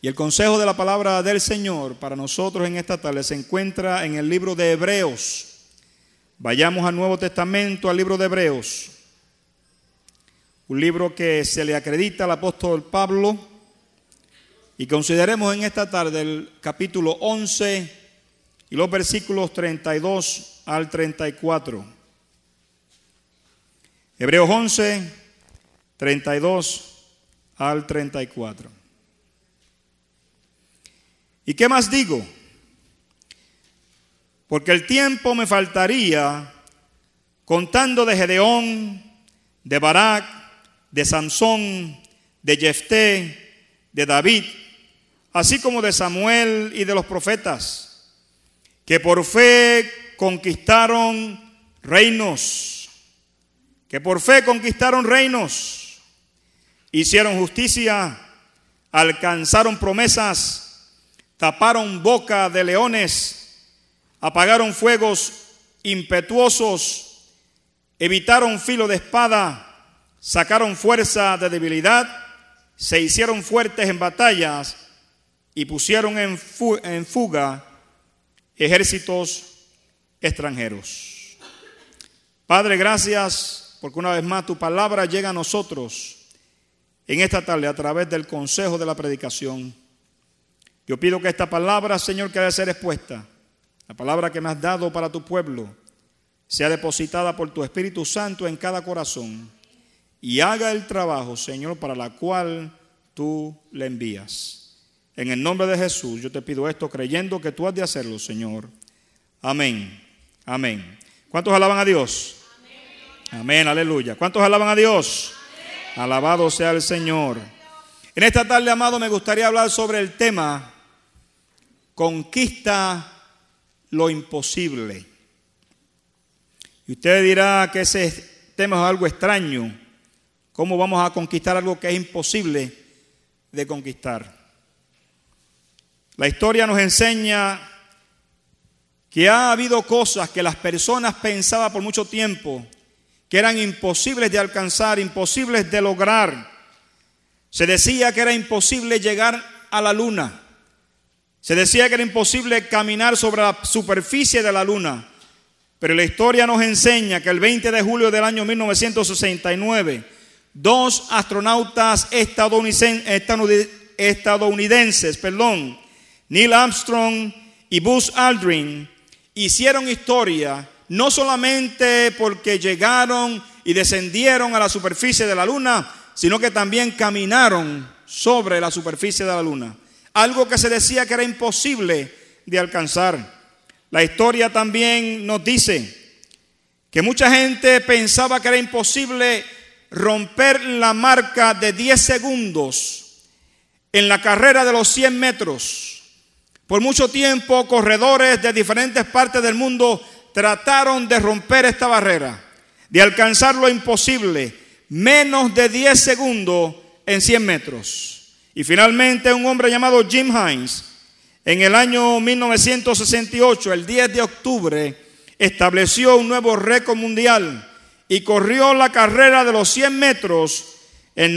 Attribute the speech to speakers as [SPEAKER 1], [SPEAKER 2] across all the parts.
[SPEAKER 1] Y el consejo de la palabra del Señor para nosotros en esta tarde se encuentra en el libro de Hebreos. Vayamos al Nuevo Testamento, al libro de Hebreos. Un libro que se le acredita al apóstol Pablo. Y consideremos en esta tarde el capítulo 11 y los versículos 32 al 34. Hebreos 11, 32 al 34. ¿Y qué más digo? Porque el tiempo me faltaría contando de Gedeón, de Barak, de Samsón, de Jefté, de David, así como de Samuel y de los profetas, que por fe conquistaron reinos, hicieron justicia, alcanzaron promesas, taparon boca de leones, apagaron fuegos impetuosos, evitaron filo de espada, sacaron fuerza de debilidad, se hicieron fuertes en batallas y pusieron en fuga ejércitos extranjeros. Padre, gracias porque una vez más tu palabra llega a nosotros en esta tarde a través del consejo de la predicación. Yo pido que esta palabra, Señor, que debe ser expuesta, la palabra que me has dado para tu pueblo, sea depositada por tu Espíritu Santo en cada corazón y haga el trabajo, Señor, para la cual tú le envías. En el nombre de Jesús yo te pido esto creyendo que tú has de hacerlo, Señor. Amén. Amén. ¿Cuántos alaban a Dios? Amén, amén, aleluya. ¿Cuántos alaban a Dios? Amén. Alabado sea el Señor. En esta tarde, amado, me gustaría hablar sobre el tema conquista lo imposible. Y usted dirá que ese tema es algo extraño. ¿Cómo vamos a conquistar algo que es imposible de conquistar? La historia nos enseña que ha habido cosas que las personas pensaban por mucho tiempo que eran imposibles de alcanzar, imposibles de lograr. Se decía que era imposible llegar a la luna. Se decía que era imposible caminar sobre la superficie de la luna. Pero la historia nos enseña que el 20 de julio del año 1969, dos astronautas estadounidenses, Neil Armstrong y Buzz Aldrin, hicieron historia no solamente porque llegaron y descendieron a la superficie de la luna, sino que también caminaron sobre la superficie de la luna. Algo que se decía que era imposible de alcanzar. La historia también nos dice que mucha gente pensaba que era imposible romper la marca de 10 segundos en la carrera de los 100 metros. Por mucho tiempo, corredores de diferentes partes del mundo trataron de romper esta barrera, de alcanzar lo imposible, menos de 10 segundos en 100 metros. Y finalmente un hombre llamado Jim Hines, en el año 1968, el 10 de octubre, estableció un nuevo récord mundial y corrió la carrera de los 100 metros en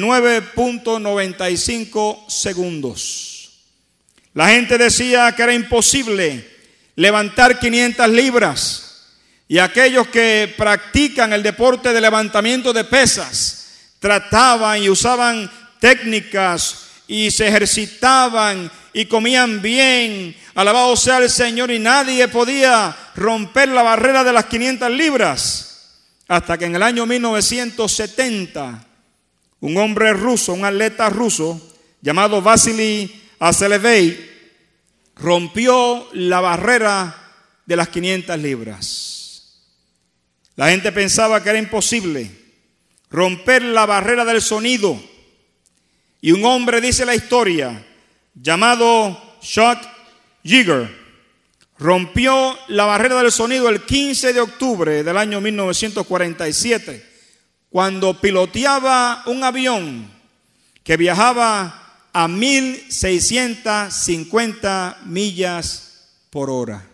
[SPEAKER 1] 9.95 segundos. La gente decía que era imposible levantar 500 libras y aquellos que practican el deporte de levantamiento de pesas trataban y usaban técnicas y se ejercitaban y comían bien, alabado sea el Señor, y nadie podía romper la barrera de las 500 libras, hasta que en el año 1970, un hombre ruso, un atleta ruso, llamado Vasily Aselevey, rompió la barrera de las 500 libras. La gente pensaba que era imposible romper la barrera del sonido. Y un hombre, dice la historia, llamado Chuck Yeager, rompió la barrera del sonido el 15 de octubre del año 1947, cuando piloteaba un avión que viajaba a 1.650 millas por hora.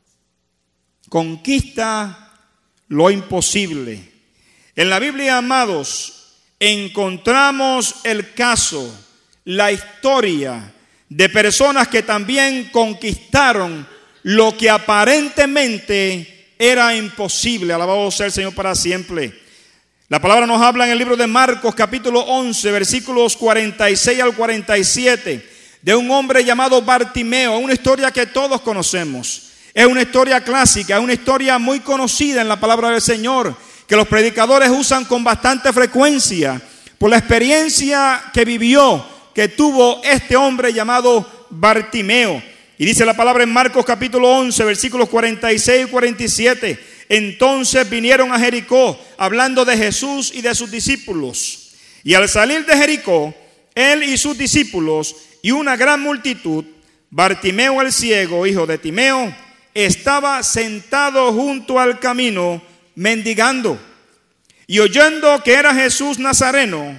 [SPEAKER 1] Conquista lo imposible. En la Biblia, amados, encontramos el caso, la historia de personas que también conquistaron lo que aparentemente era imposible. Alabado sea el Señor para siempre. La palabra nos habla en el libro de Marcos, capítulo 11, versículos 46 al 47, de un hombre llamado Bartimeo, una historia que todos conocemos. Es una historia clásica, es una historia muy conocida en la palabra del Señor, que los predicadores usan con bastante frecuencia, por la experiencia que vivió, que tuvo este hombre llamado Bartimeo. Y dice la palabra en Marcos capítulo 11, versículos 46 y 47. Entonces vinieron a Jericó, hablando de Jesús y de sus discípulos. Y al salir de Jericó, él y sus discípulos y una gran multitud, Bartimeo el ciego, hijo de Timeo, estaba sentado junto al camino, mendigando. Y oyendo que era Jesús Nazareno,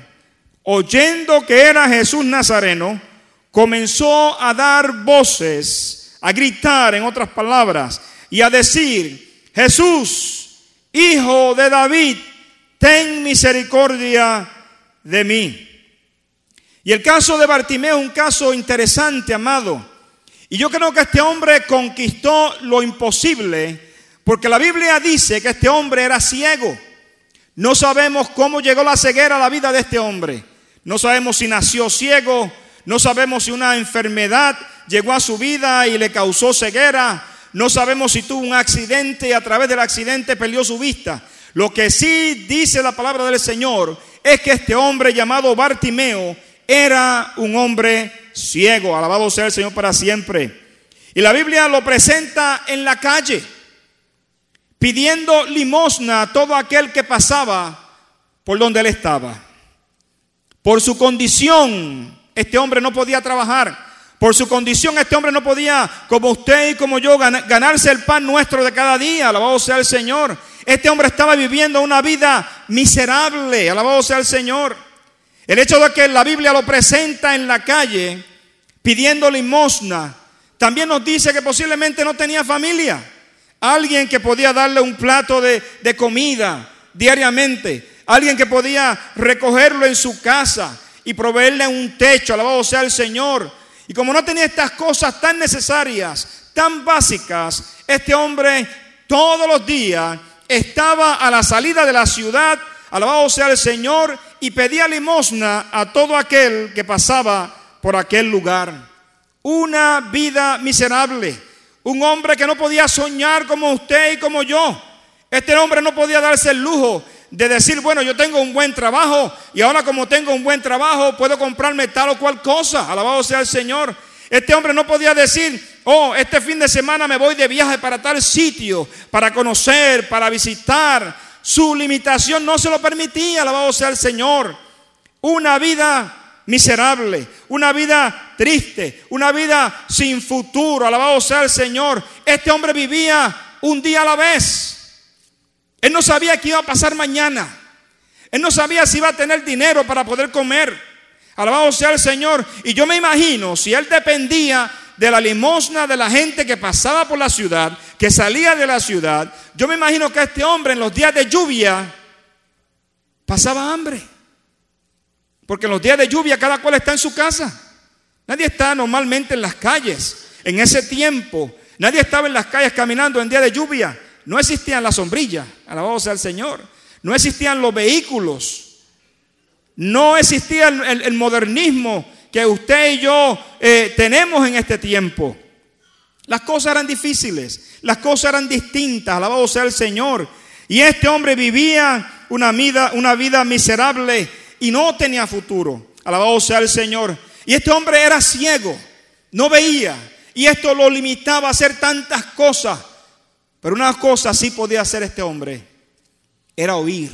[SPEAKER 1] comenzó a dar voces, a gritar, en otras palabras, y a decir: Jesús, hijo de David, ten misericordia de mí. Y el caso de Bartimeo es un caso interesante, amado. Y yo creo que este hombre conquistó lo imposible, porque la Biblia dice que este hombre era ciego. No sabemos cómo llegó la ceguera a la vida de este hombre. No sabemos si nació ciego, no sabemos si una enfermedad llegó a su vida y le causó ceguera. No sabemos si tuvo un accidente y a través del accidente perdió su vista. Lo que sí dice la palabra del Señor es que este hombre llamado Bartimeo era un hombre ciego. Alabado sea el Señor para siempre. Y la Biblia lo presenta en la calle, pidiendo limosna a todo aquel que pasaba por donde él estaba. Por su condición, este hombre no podía trabajar. Por su condición, este hombre no podía, como usted y como yo, ganarse el pan nuestro de cada día. Alabado sea el Señor. Este hombre estaba viviendo una vida miserable. Alabado sea el Señor. El hecho de que la Biblia lo presenta en la calle pidiendo limosna, también nos dice que posiblemente no tenía familia. Alguien que podía darle un plato de comida diariamente. Alguien que podía recogerlo en su casa y proveerle un techo. Alabado sea el Señor. Y como no tenía estas cosas tan necesarias, tan básicas, este hombre todos los días estaba a la salida de la ciudad, alabado sea el Señor, y pedía limosna a todo aquel que pasaba por aquel lugar. Una vida miserable. Un hombre que no podía soñar como usted y como yo. Este hombre no podía darse el lujo de decir: bueno, yo tengo un buen trabajo y ahora como tengo un buen trabajo puedo comprarme tal o cual cosa. Alabado sea el Señor. Este hombre no podía decir: oh, este fin de semana me voy de viaje para tal sitio, para conocer, para visitar. Su limitación no se lo permitía. Alabado sea el Señor. Una vida miserable, una vida triste, una vida sin futuro. Alabado sea el Señor. Este hombre vivía un día a la vez. Él no sabía qué iba a pasar mañana. Él no sabía si iba a tener dinero para poder comer. Alabado sea el Señor. Y yo me imagino, si él dependía de la limosna de la gente que pasaba por la ciudad, que salía de la ciudad, yo me imagino que este hombre en los días de lluvia pasaba hambre. Porque en los días de lluvia cada cual está en su casa. Nadie está normalmente en las calles. En ese tiempo, nadie estaba en las calles caminando en día de lluvia. No existían las sombrillas, alabado sea el Señor. No existían los vehículos. No existía el modernismo que usted y yo tenemos en este tiempo. Las cosas eran difíciles, las cosas eran distintas, alabado sea el Señor. Y este hombre vivía una vida miserable y no tenía futuro, alabado sea el Señor. Y este hombre era ciego, no veía, y esto lo limitaba a hacer tantas cosas. Pero una cosa sí podía hacer este hombre, era oír.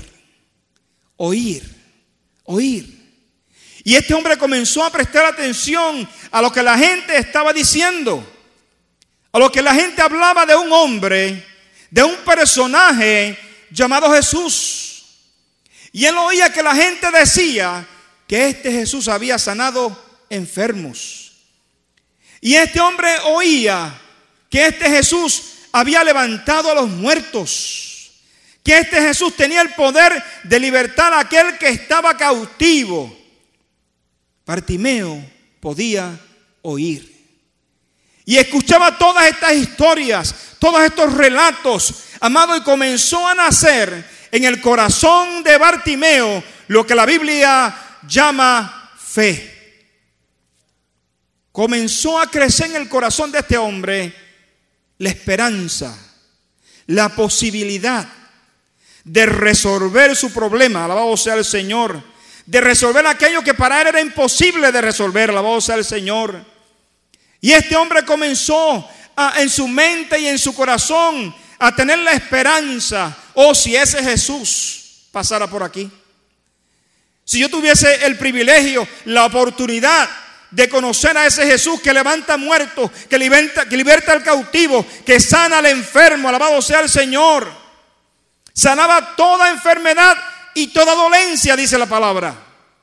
[SPEAKER 1] Y este hombre comenzó a prestar atención a lo que la gente estaba diciendo, a lo que la gente hablaba de un hombre, de un personaje llamado Jesús. Y él oía que la gente decía que este Jesús había sanado enfermos. Y este hombre oía que este Jesús había levantado a los muertos, que este Jesús tenía el poder de libertar a aquel que estaba cautivo. Bartimeo podía oír. Y escuchaba todas estas historias, todos estos relatos, amado, y comenzó a nacer en el corazón de Bartimeo lo que la Biblia llama fe. Comenzó a crecer en el corazón de este hombre la esperanza, la posibilidad de resolver su problema, alabado sea el Señor, de resolver aquello que para él era imposible de resolver, alabado sea el Señor. Y este hombre comenzó en su mente y en su corazón a tener la esperanza: oh, si ese Jesús pasara por aquí, si yo tuviese el privilegio, la oportunidad de conocer a ese Jesús que levanta muertos, que liberta al cautivo, que sana al enfermo, alabado sea el Señor. Sanaba toda enfermedad y toda dolencia, dice la palabra.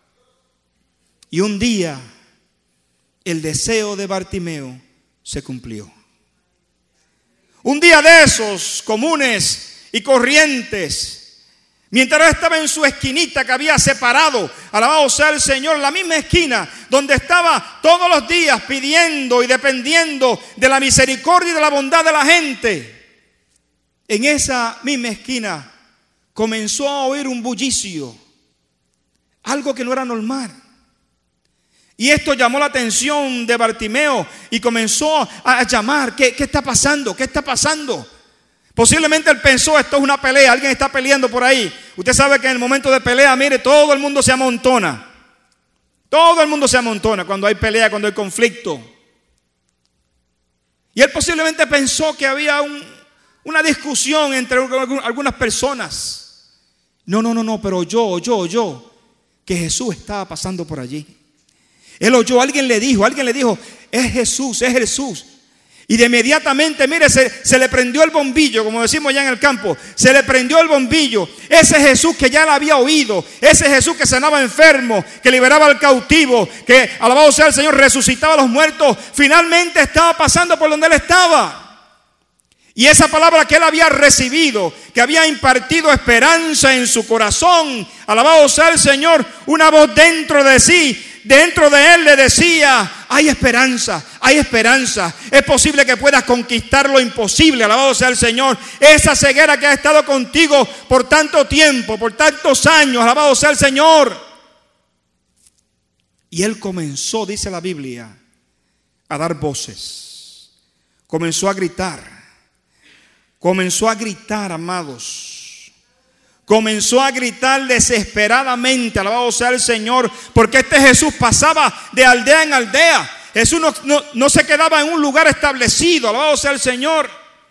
[SPEAKER 1] Y un día el deseo de Bartimeo se cumplió. Un día de esos comunes y corrientes, mientras estaba en su esquinita que había separado, alabado sea el Señor, la misma esquina donde estaba todos los días pidiendo y dependiendo de la misericordia y de la bondad de la gente, en esa misma esquina comenzó a oír un bullicio, algo que no era normal. Y esto llamó la atención de Bartimeo y comenzó a llamar: ¿qué está pasando? ¿Qué está pasando? Posiblemente él pensó: esto es una pelea, alguien está peleando por ahí. Usted sabe que en el momento de pelea, mire, todo el mundo se amontona. Todo el mundo se amontona cuando hay pelea, cuando hay conflicto. Y él posiblemente pensó que había una discusión entre algunas personas. No, pero oyó que Jesús estaba pasando por allí. Él oyó, alguien le dijo, es Jesús. Y de inmediatamente, mire, se le prendió el bombillo, como decimos ya en el campo. Se le prendió el bombillo. Ese Jesús que ya lo había oído, ese Jesús que sanaba enfermos, que liberaba al cautivo, que, alabado sea el Señor, resucitaba a los muertos, finalmente estaba pasando por donde él estaba. Y esa palabra que él había recibido, que había impartido esperanza en su corazón, alabado sea el Señor, una voz dentro de sí, dentro de él le decía: hay esperanza, es posible que puedas conquistar lo imposible, alabado sea el Señor. Esa ceguera que ha estado contigo por tanto tiempo, por tantos años, alabado sea el Señor. Y él comenzó, dice la Biblia, a dar voces, comenzó a gritar, amados. Comenzó a gritar desesperadamente, alabado sea el Señor, porque este Jesús pasaba de aldea en aldea. Jesús no se quedaba en un lugar establecido, alabado sea el Señor.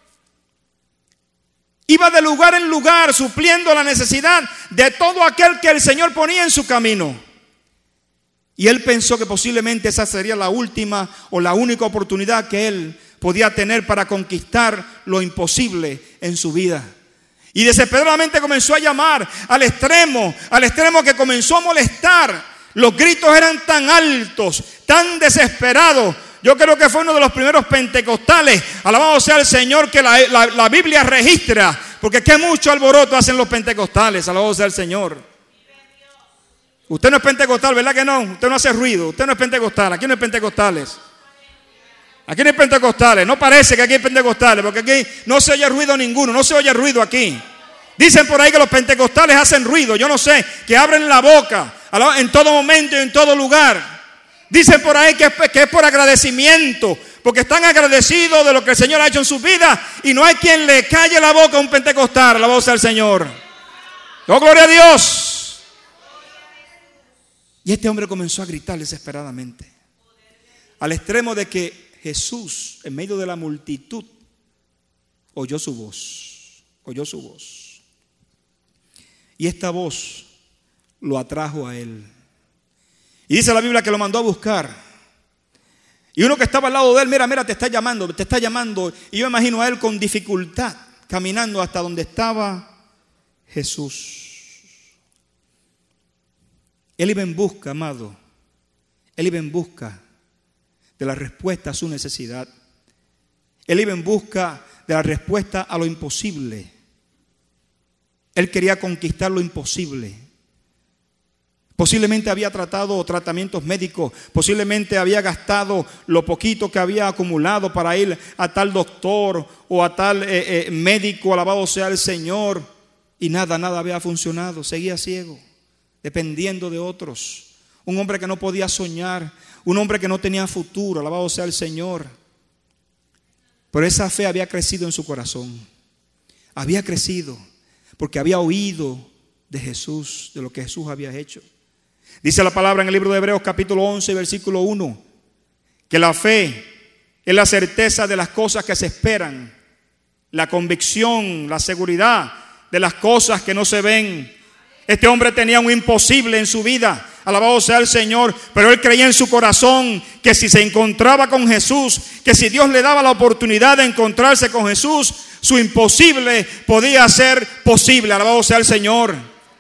[SPEAKER 1] Iba de lugar en lugar, supliendo la necesidad de todo aquel que el Señor ponía en su camino. Y él pensó que posiblemente esa sería la última o la única oportunidad que él podía tener para conquistar lo imposible en su vida. Y desesperadamente comenzó a llamar al extremo que comenzó a molestar. Los gritos eran tan altos, tan desesperados. Yo creo que fue uno de los primeros pentecostales, alabado sea el Señor, que la Biblia registra. Porque qué mucho alboroto hacen los pentecostales, alabado sea el Señor. Usted no es pentecostal, ¿verdad que no? Usted no hace ruido, usted no es pentecostal, aquí no hay pentecostales. Aquí no hay pentecostales, no parece que aquí hay pentecostales, porque aquí no se oye ruido ninguno, no se oye ruido aquí. Dicen por ahí que los pentecostales hacen ruido, yo no sé, que abren la boca en todo momento y en todo lugar. Dicen por ahí que es por agradecimiento, porque están agradecidos de lo que el Señor ha hecho en sus vidas y no hay quien le calle la boca a un pentecostal, alabado sea el Señor. ¡Oh, gloria a Dios! Y este hombre comenzó a gritar desesperadamente, al extremo de que Jesús, en medio de la multitud, oyó su voz. Y esta voz lo atrajo a él. Y dice la Biblia que lo mandó a buscar. Y uno que estaba al lado de él, mira, te está llamando. Y yo imagino a él con dificultad, caminando hasta donde estaba Jesús. Él iba en busca, amado. Él iba en busca de la respuesta a su necesidad. Él iba en busca de la respuesta a lo imposible. Él quería conquistar lo imposible. Posiblemente había tratado tratamientos médicos, posiblemente había gastado lo poquito que había acumulado para ir a tal doctor o a tal médico, alabado sea el Señor, y nada había funcionado. Seguía ciego, dependiendo de otros. Un hombre que no podía soñar, un hombre que no tenía futuro, alabado sea el Señor. Pero esa fe había crecido en su corazón. Había crecido porque había oído de Jesús, de lo que Jesús había hecho. Dice la palabra en el libro de Hebreos capítulo 11, versículo 1, que la fe es la certeza de las cosas que se esperan, la convicción, la seguridad de las cosas que no se ven. Este hombre tenía un imposible en su vida, alabado sea el Señor, pero él creía en su corazón que si se encontraba con Jesús, que si Dios le daba la oportunidad de encontrarse con Jesús, su imposible podía ser posible, alabado sea el Señor.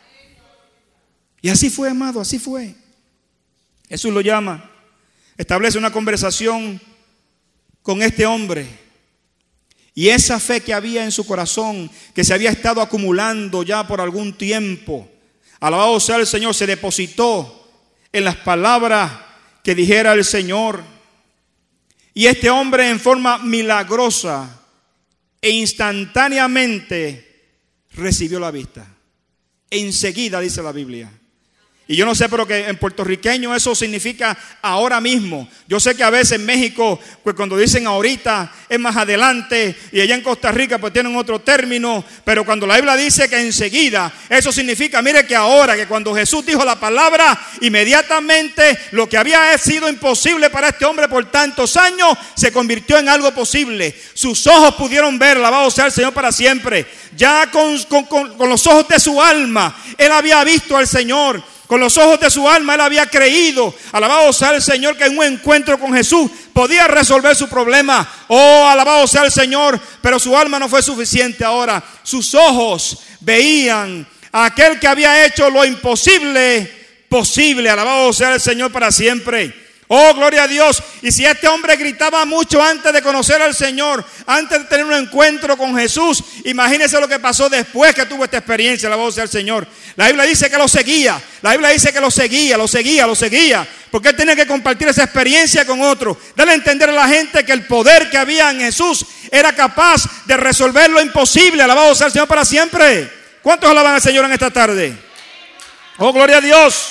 [SPEAKER 1] Y así fue, amado, así fue. Jesús lo llama, establece una conversación con este hombre. Y esa fe que había en su corazón, que se había estado acumulando ya por algún tiempo, alabado sea el Señor, se depositó en las palabras que dijera el Señor. Y este hombre, en forma milagrosa e instantáneamente, recibió la vista. Enseguida, dice la Biblia. Y yo no sé, pero que en puertorriqueño eso significa ahora mismo. Yo sé que a veces en México, pues cuando dicen ahorita, es más adelante. Y allá en Costa Rica pues tienen otro término. Pero cuando la Biblia dice que enseguida, eso significa, mire que ahora, que cuando Jesús dijo la palabra, inmediatamente lo que había sido imposible para este hombre por tantos años, se convirtió en algo posible. Sus ojos pudieron ver, alabado sea el Señor para siempre. Ya con los ojos de su alma, él había visto al Señor. Con los ojos de su alma él había creído, alabado sea el Señor, que en un encuentro con Jesús podía resolver su problema. Oh, alabado sea el Señor, pero su alma no fue suficiente ahora. Sus ojos veían a aquel que había hecho lo imposible posible. Alabado sea el Señor para siempre. Oh, gloria a Dios. Y si este hombre gritaba mucho antes de conocer al Señor, antes de tener un encuentro con Jesús, imagínese lo que pasó después que tuvo esta experiencia. Alabado sea el Señor. La Biblia dice que lo seguía. La Biblia dice que lo seguía. Porque él tenía que compartir esa experiencia con otros. Darle a entender a la gente que el poder que había en Jesús era capaz de resolver lo imposible. Alabado sea el Señor para siempre. ¿Cuántos alaban al Señor en esta tarde? Oh, gloria a Dios.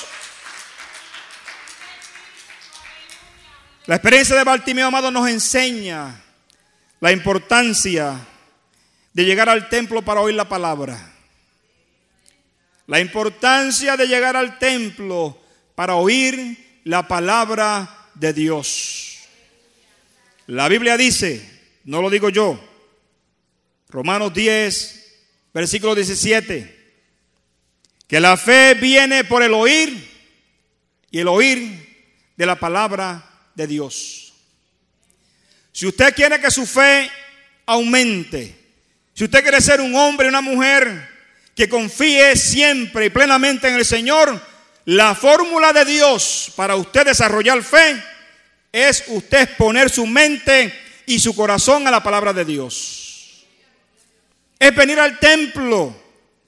[SPEAKER 1] La experiencia de Bartimeo, amado, nos enseña la importancia de llegar al templo para oír la palabra. La importancia de llegar al templo para oír la palabra de Dios. La Biblia dice, no lo digo yo, Romanos 10, versículo 17, que la fe viene por el oír y el oír de la palabra de Dios. Si usted quiere que su fe aumente, si usted quiere ser un hombre y una mujer que confíe siempre y plenamente en el Señor, la fórmula de Dios para usted desarrollar fe es usted poner su mente y su corazón a la palabra de Dios. Es venir al templo.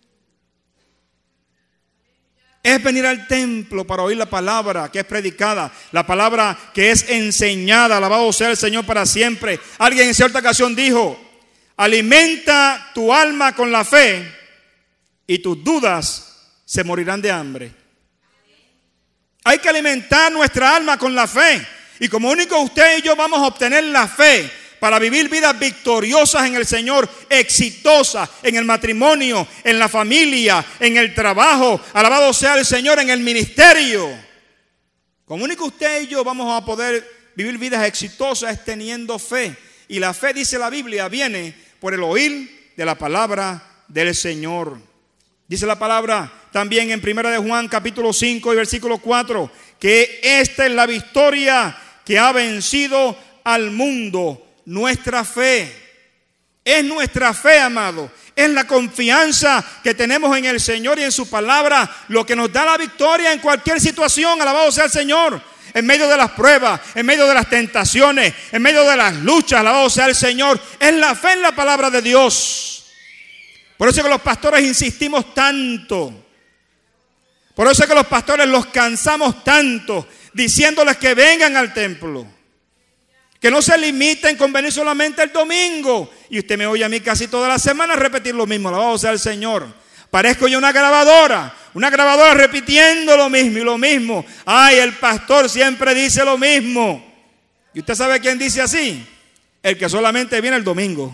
[SPEAKER 1] Es venir al templo para oír la palabra que es predicada, la palabra que es enseñada. Alabado sea el Señor para siempre. Alguien en cierta ocasión dijo: alimenta tu alma con la fe y tus dudas se morirán de hambre. Hay que alimentar nuestra alma con la fe. Y como único usted y yo vamos a obtener la fe para vivir vidas victoriosas en el Señor, exitosas en el matrimonio, en la familia, en el trabajo, alabado sea el Señor, en el ministerio. Como único usted y yo vamos a poder vivir vidas exitosas es teniendo fe. Y la fe, dice la Biblia, viene por el oír de la palabra del Señor. Dice la palabra también en 1 de Juan capítulo 5 y versículo 4, que esta es la victoria que ha vencido al mundo. Nuestra fe, es nuestra fe, amado, es la confianza que tenemos en el Señor y en su palabra lo que nos da la victoria en cualquier situación. Alabado sea el Señor. En medio de las pruebas, en medio de las tentaciones, en medio de las luchas, alabado sea el Señor. Es la fe en la palabra de Dios. Por eso que los pastores insistimos tanto, Por eso es que los pastores los cansamos tanto diciéndoles que vengan al templo. Que no se limiten con venir solamente el domingo. Y usted me oye a mí casi toda la semana repetir lo mismo. Alabado sea el Señor. Parezco yo una grabadora repitiendo lo mismo y lo mismo. Ay, el pastor siempre dice lo mismo. ¿Y usted sabe quién dice así? El que solamente viene el domingo.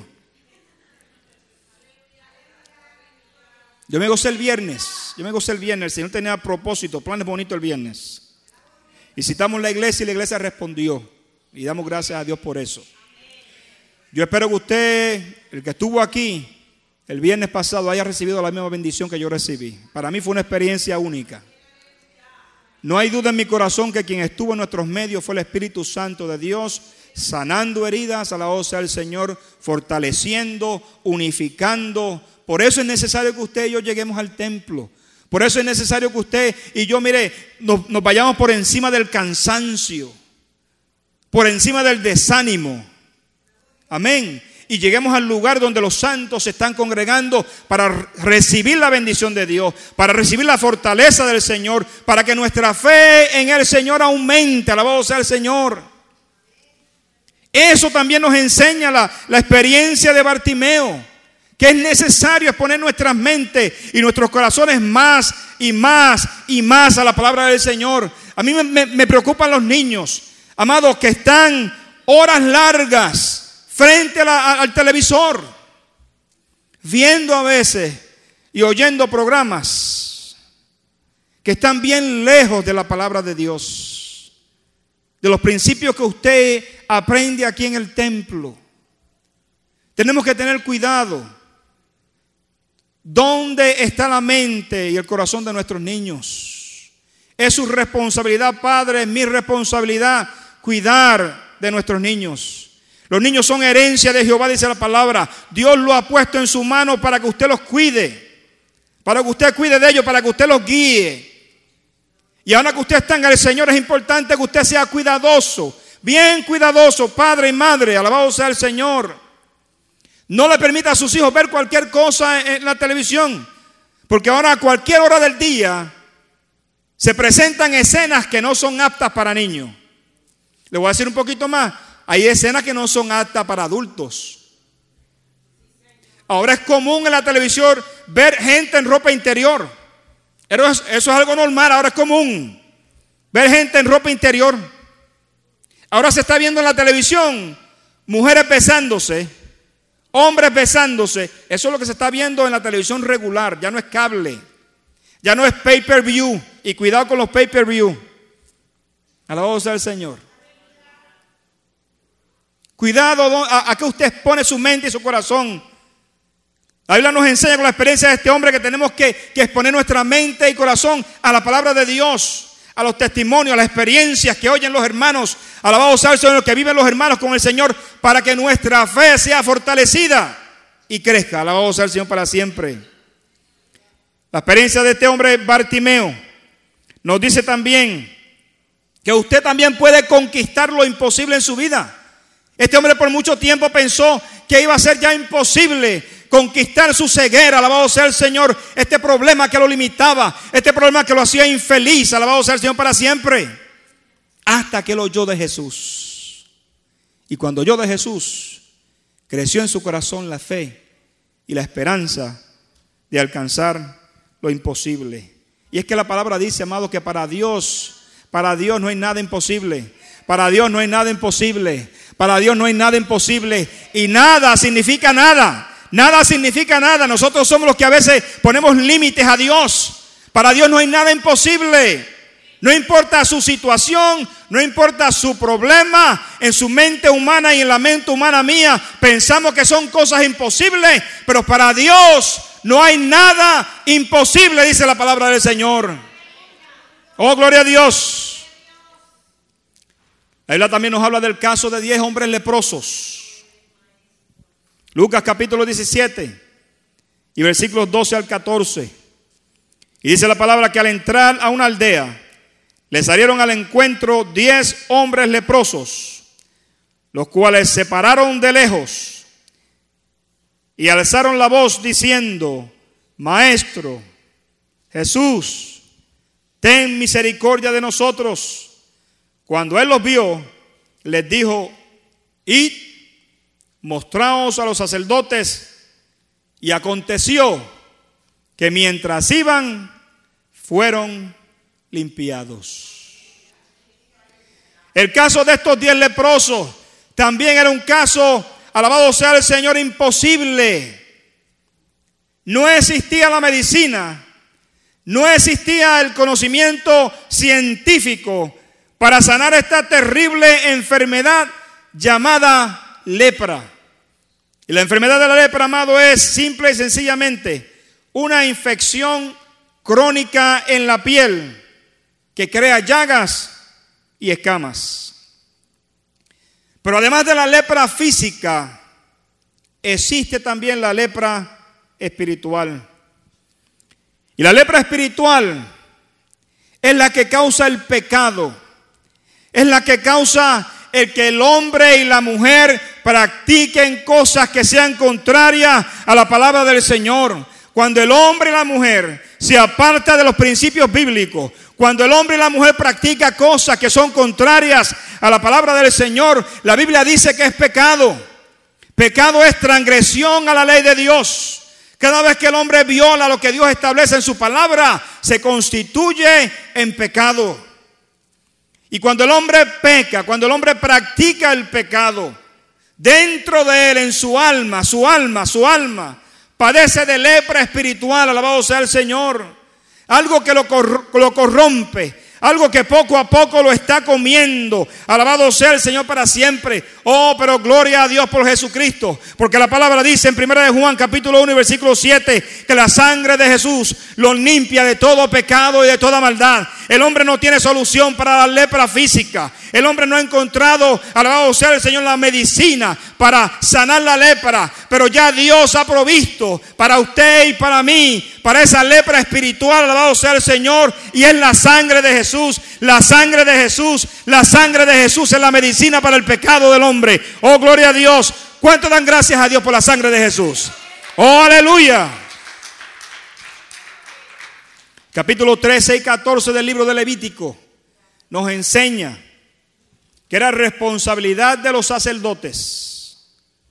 [SPEAKER 1] Yo me gocé el viernes. El Señor tenía propósito, planes bonitos el viernes. Visitamos la iglesia y la iglesia respondió. Y damos gracias a Dios por eso. Yo espero que usted, el que estuvo aquí el viernes pasado, haya recibido la misma bendición que yo recibí. Para mí fue una experiencia única. No hay duda en mi corazón que quien estuvo en nuestros medios fue el Espíritu Santo de Dios, sanando heridas, alabado sea el Señor, fortaleciendo, unificando. Por eso es necesario que usted y yo lleguemos al templo. Por eso es necesario que usted y yo, mire, nos vayamos por encima del cansancio, por encima del desánimo. Amén. Y lleguemos al lugar donde los santos se están congregando para recibir la bendición de Dios, para recibir la fortaleza del Señor, para que nuestra fe en el Señor aumente. Alabado sea el Señor. Eso también nos enseña la experiencia de Bartimeo, que es necesario exponer nuestras mentes y nuestros corazones más y más y más a la palabra del Señor. A mí me preocupan los niños, amados, que están horas largas frente al televisor, viendo a veces y oyendo programas que están bien lejos de la palabra de Dios, de los principios que usted aprende aquí en el templo. Tenemos que tener cuidado. ¿Dónde está la mente y el corazón de nuestros niños? Es su responsabilidad, padre, es mi responsabilidad cuidar de nuestros niños. Los niños son herencia de Jehová, dice la palabra. Dios lo ha puesto en su mano para que usted los cuide, para que usted cuide de ellos, para que usted los guíe. Y ahora que usted está en el Señor, es importante que usted sea cuidadoso, bien cuidadoso, padre y madre, alabado sea el Señor. No le permita a sus hijos ver cualquier cosa en la televisión, porque ahora a cualquier hora del día se presentan escenas que no son aptas para niños. Le voy a decir un poquito más. Hay escenas que no son aptas para adultos. Ahora es común en la televisión ver gente en ropa interior. Eso es algo normal, ahora es común ver gente en ropa interior. Ahora se está viendo en la televisión mujeres besándose, hombres besándose. Eso es lo que se está viendo en la televisión regular. Ya no es cable, ya no es pay-per-view. Y cuidado con los pay-per-view. Alabado sea el Señor. Cuidado a que usted expone su mente y su corazón. La Biblia nos enseña con la experiencia de este hombre que tenemos que exponer nuestra mente y corazón a la palabra de Dios, a los testimonios, a las experiencias que oyen los hermanos. Alabado sea el Señor, que viven los hermanos con el Señor, para que nuestra fe sea fortalecida y crezca. Alabado sea el Señor para siempre. La experiencia de este hombre Bartimeo nos dice también que usted también puede conquistar lo imposible en su vida. Este hombre por mucho tiempo pensó que iba a ser ya imposible conquistar su ceguera. Alabado sea el Señor. Este problema que lo limitaba, este problema que lo hacía infeliz. Alabado sea el Señor para siempre. Hasta que lo oyó de Jesús. Y cuando oyó de Jesús, creció en su corazón la fe y la esperanza de alcanzar lo imposible. Y es que la palabra dice, amado, que para Dios no hay nada imposible. Para Dios no hay nada imposible. Para Dios no hay nada imposible. Y nada significa nada. Nada significa nada. Nosotros somos los que a veces ponemos límites a Dios. Para Dios no hay nada imposible. No importa su situación, no importa su problema. En su mente humana y en la mente humana mía pensamos que son cosas imposibles. Pero para Dios no hay nada imposible, dice la palabra del Señor. Oh, gloria a Dios. La Biblia también nos habla del caso de 10 hombres leprosos. Lucas capítulo 17 y versículos 12 al 14. Y dice la palabra que al entrar a una aldea, les salieron al encuentro 10 hombres leprosos, los cuales se pararon de lejos y alzaron la voz diciendo: Maestro, Jesús, ten misericordia de nosotros. Cuando él los vio, les dijo, id, mostraos a los sacerdotes. Y aconteció que mientras iban, fueron limpiados. El caso de estos 10 leprosos también era un caso, alabado sea el Señor, imposible. No existía la medicina, no existía el conocimiento científico para sanar esta terrible enfermedad llamada lepra. Y la enfermedad de la lepra, amado, es simple y sencillamente una infección crónica en la piel que crea llagas y escamas. Pero además de la lepra física, existe también la lepra espiritual. Y la lepra espiritual es la que causa el pecado, es la que causa el que el hombre y la mujer practiquen cosas que sean contrarias a la palabra del Señor. Cuando el hombre y la mujer se apartan de los principios bíblicos, cuando el hombre y la mujer practican cosas que son contrarias a la palabra del Señor, la Biblia dice que es pecado. Pecado es transgresión a la ley de Dios. Cada vez que el hombre viola lo que Dios establece en su palabra, se constituye en pecado. Y cuando el hombre peca, cuando el hombre practica el pecado, dentro de él, en su alma, padece de lepra espiritual, alabado sea el Señor. Algo que lo corrompe, algo que poco a poco lo está comiendo. Alabado sea el Señor para siempre. Oh, pero gloria a Dios por Jesucristo, porque la palabra dice en 1 de Juan capítulo 1 y versículo 7 que la sangre de Jesús lo limpia de todo pecado y de toda maldad. El hombre no tiene solución para la lepra física. El hombre no ha encontrado, alabado sea el Señor, la medicina para sanar la lepra, pero ya Dios ha provisto para usted y para mí, para esa lepra espiritual, alabado sea el Señor, y es la sangre de Jesús. La sangre de Jesús, la sangre de Jesús es la medicina para el pecado del hombre. Oh, gloria a Dios. ¿Cuánto dan gracias a Dios por la sangre de Jesús? Oh, aleluya. Capítulo 13 y 14 del libro de Levítico nos enseña que era responsabilidad de los sacerdotes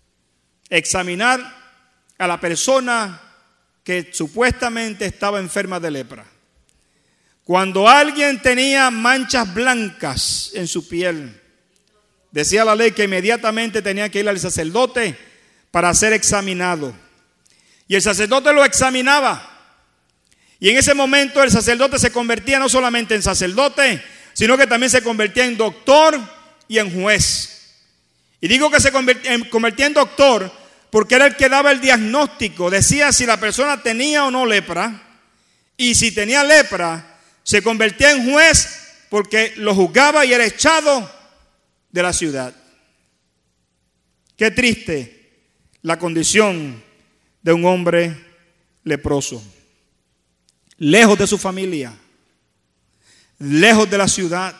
[SPEAKER 1] examinar a la persona que supuestamente estaba enferma de lepra. Cuando alguien tenía manchas blancas en su piel, decía la ley que inmediatamente tenía que ir al sacerdote para ser examinado. Y el sacerdote lo examinaba. Y en ese momento el sacerdote se convertía no solamente en sacerdote, sino que también se convertía en doctor y en juez. Y digo que se convertía en doctor porque era el que daba el diagnóstico. Decía si la persona tenía o no lepra. Y si tenía lepra, se convertía en juez porque lo juzgaba y era echado de la ciudad. Qué triste la condición de un hombre leproso. Lejos de su familia, lejos de la ciudad,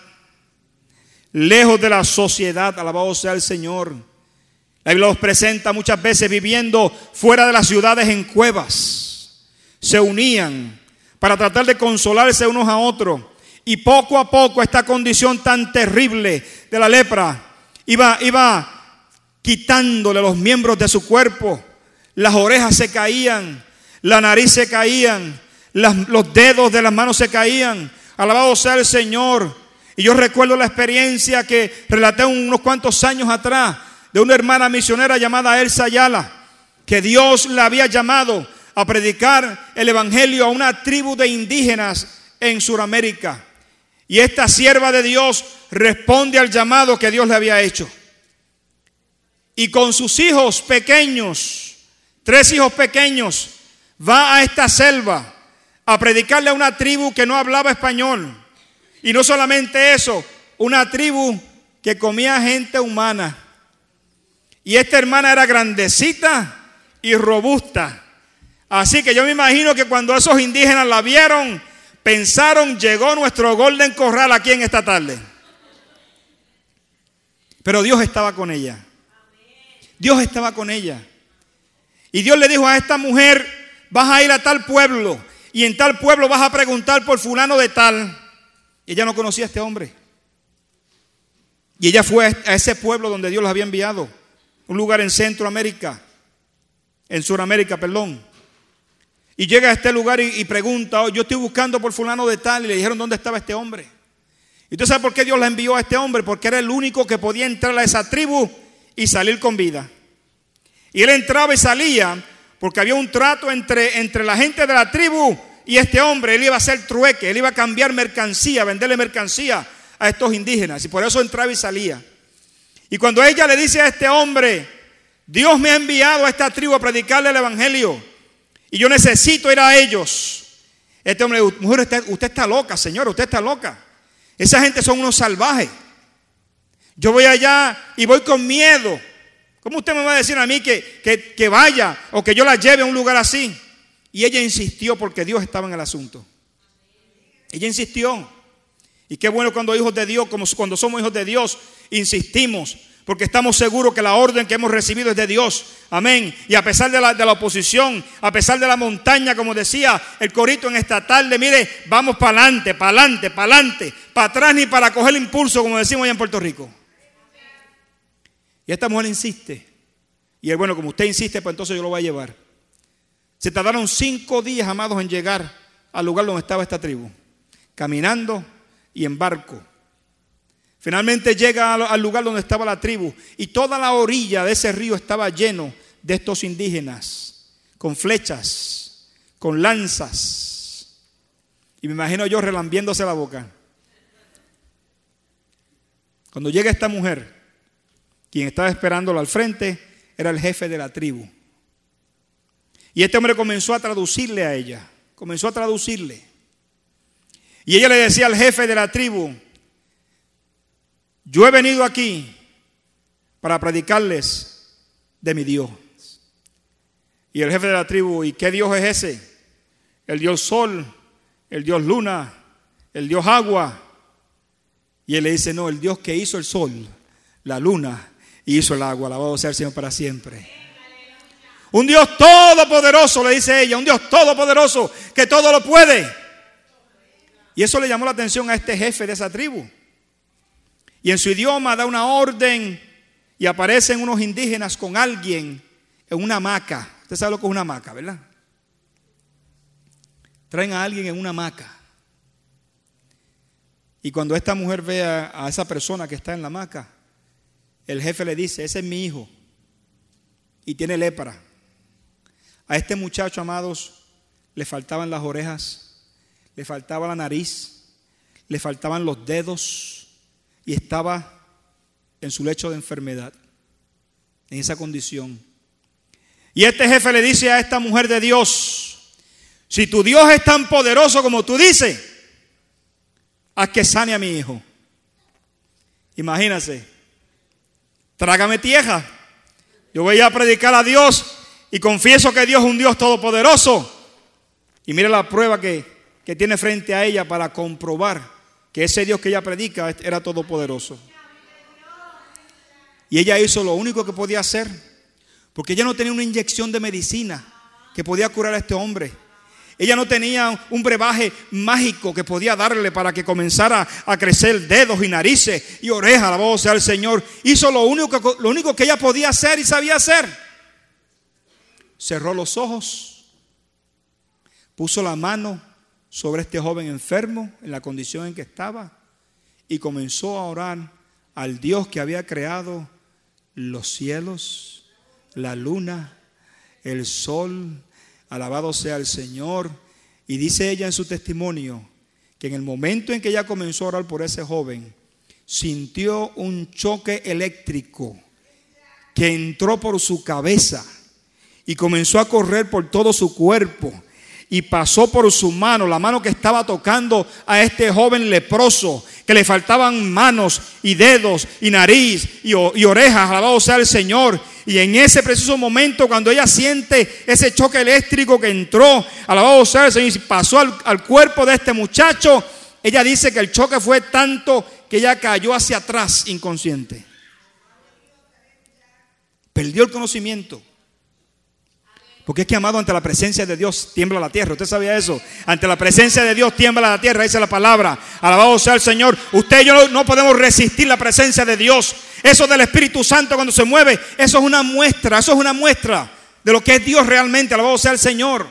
[SPEAKER 1] lejos de la sociedad, alabado sea el Señor. La Biblia los presenta muchas veces viviendo fuera de las ciudades en cuevas. Se unían para tratar de consolarse unos a otros. Y poco a poco esta condición tan terrible de la lepra iba quitándole los miembros de su cuerpo. Las orejas se caían, la nariz se caían, los dedos de las manos se caían. Alabado sea el Señor. Y yo recuerdo la experiencia que relaté unos cuantos años atrás de una hermana misionera llamada Elsa Ayala, que Dios la había llamado a predicar el evangelio a una tribu de indígenas en Sudamérica. Y esta sierva de Dios responde al llamado que Dios le había hecho. Y con sus hijos pequeños, 3 hijos pequeños, va a esta selva a predicarle a una tribu que no hablaba español. Y no solamente eso, una tribu que comía gente humana. Y esta hermana era grandecita y robusta. Así que yo me imagino que cuando esos indígenas la vieron, pensaron, llegó nuestro Golden Corral aquí en esta tarde. Pero Dios estaba con ella. Dios estaba con ella. Y Dios le dijo a esta mujer, vas a ir a tal pueblo, y en tal pueblo vas a preguntar por fulano de tal. Ella no conocía a este hombre. Y ella fue a ese pueblo donde Dios los había enviado, un lugar en Centroamérica, en Suramérica, perdón. Y llega a este lugar y pregunta: oh, yo estoy buscando por fulano de tal. Y le dijeron dónde estaba este hombre. ¿Y tú sabes por qué Dios la envió a este hombre? Porque era el único que podía entrar a esa tribu y salir con vida. Y él entraba y salía porque había un trato entre la gente de la tribu y este hombre. Él iba a hacer trueque, él iba a cambiar mercancía, venderle mercancía a estos indígenas. Y por eso entraba y salía. Y cuando ella le dice a este hombre: Dios me ha enviado a esta tribu a predicarle el evangelio y yo necesito ir a ellos. Este hombre: mujer, usted está loca, señora, usted está loca. Esa gente son unos salvajes. Yo voy allá y voy con miedo. ¿Cómo usted me va a decir a mí que vaya o que yo la lleve a un lugar así? Y ella insistió porque Dios estaba en el asunto. Ella insistió. Y qué bueno cuando hijos de Dios, como cuando somos hijos de Dios, insistimos. Porque estamos seguros que la orden que hemos recibido es de Dios. Amén. Y a pesar de la oposición, a pesar de la montaña, como decía el corito en esta tarde, mire, vamos para adelante, para adelante, para adelante. Para atrás ni para coger impulso, como decimos allá en Puerto Rico. Y esta mujer insiste. Y él: bueno, como usted insiste, pues entonces yo lo voy a llevar. Se tardaron 5 días, amados, en llegar al lugar donde estaba esta tribu. Caminando y en barco. Finalmente llega al lugar donde estaba la tribu. Y toda la orilla de ese río estaba lleno de estos indígenas. Con flechas, con lanzas. Y me imagino yo relambiéndose la boca. Cuando llega esta mujer, quien estaba esperándolo al frente era el jefe de la tribu. Y este hombre comenzó a traducirle a ella. Comenzó a traducirle. Y ella le decía al jefe de la tribu: yo he venido aquí para predicarles de mi Dios. Y el jefe de la tribu: ¿y qué Dios es ese? El Dios Sol, el Dios Luna, el Dios Agua. Y él le dice: no, el Dios que hizo el sol, la luna y hizo el agua. Alabado sea el Señor para siempre. Un Dios todopoderoso, le dice ella, un Dios todopoderoso que todo lo puede. Y eso le llamó la atención a este jefe de esa tribu. Y en su idioma da una orden y aparecen unos indígenas con alguien en una hamaca. Usted sabe lo que es una hamaca, ¿verdad? Traen a alguien en una hamaca. Y cuando esta mujer ve a esa persona que está en la hamaca, el jefe le dice: ese es mi hijo y tiene lepra. A este muchacho, amados, le faltaban las orejas, le faltaba la nariz, le faltaban los dedos y estaba en su lecho de enfermedad, en esa condición. Y este jefe le dice a esta mujer de Dios: si tu Dios es tan poderoso como tú dices, haz que sane a mi hijo. Imagínate, trágame tierra. Yo voy a predicar a Dios y confieso que Dios es un Dios todopoderoso. Y mire la prueba que tiene frente a ella para comprobar que ese Dios que ella predica era todopoderoso. Y ella hizo lo único que podía hacer, porque ella no tenía una inyección de medicina que podía curar a este hombre. Ella no tenía un brebaje mágico que podía darle para que comenzara a crecer dedos y narices y orejas. Alabado sea el Señor. Hizo lo único que ella podía hacer y sabía hacer. Cerró los ojos, puso la mano sobre este joven enfermo en la condición en que estaba y comenzó a orar al Dios que había creado los cielos, la luna, el sol. Alabado sea el Señor. Y dice ella en su testimonio que en el momento en que ella comenzó a orar por ese joven, sintió un choque eléctrico que entró por su cabeza y comenzó a correr por todo su cuerpo y pasó por su mano, la mano que estaba tocando a este joven leproso, que le faltaban manos y dedos y nariz y orejas. Alabado sea el Señor. Y en ese preciso momento, cuando ella siente ese choque eléctrico que entró, alabado sea el Señor, y pasó al cuerpo de este muchacho, ella dice que el choque fue tanto que ella cayó hacia atrás inconsciente. Perdió el conocimiento. Porque es que, amado, ante la presencia de Dios tiembla la tierra. ¿Usted sabía eso? Ante la presencia de Dios tiembla la tierra, dice la palabra. Alabado sea el Señor. Usted y yo no podemos resistir la presencia de Dios. Eso del Espíritu Santo cuando se mueve, eso es una muestra. Eso es una muestra de lo que es Dios realmente. Alabado sea el Señor.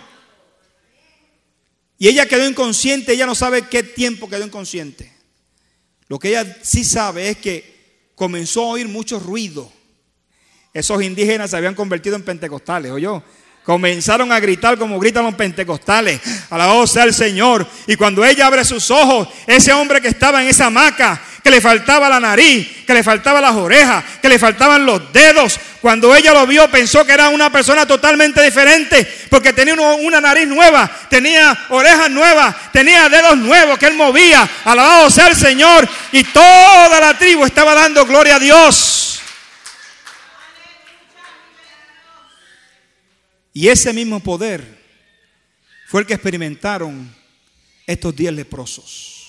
[SPEAKER 1] Y ella quedó inconsciente. Ella no sabe qué tiempo quedó inconsciente. Lo que ella sí sabe es que comenzó a oír mucho ruido. Esos indígenas se habían convertido en pentecostales, ¿oyó? Comenzaron a gritar como gritan los pentecostales. Alabado sea el Señor. Y cuando ella abre sus ojos, ese hombre que estaba en esa hamaca, que le faltaba la nariz, que le faltaban las orejas, que le faltaban los dedos, cuando ella lo vio pensó que era una persona totalmente diferente, porque tenía una nariz nueva, tenía orejas nuevas, tenía dedos nuevos que él movía. Alabado sea el Señor. Y toda la tribu estaba dando gloria a Dios. Y ese mismo poder fue el que experimentaron estos 10 leprosos.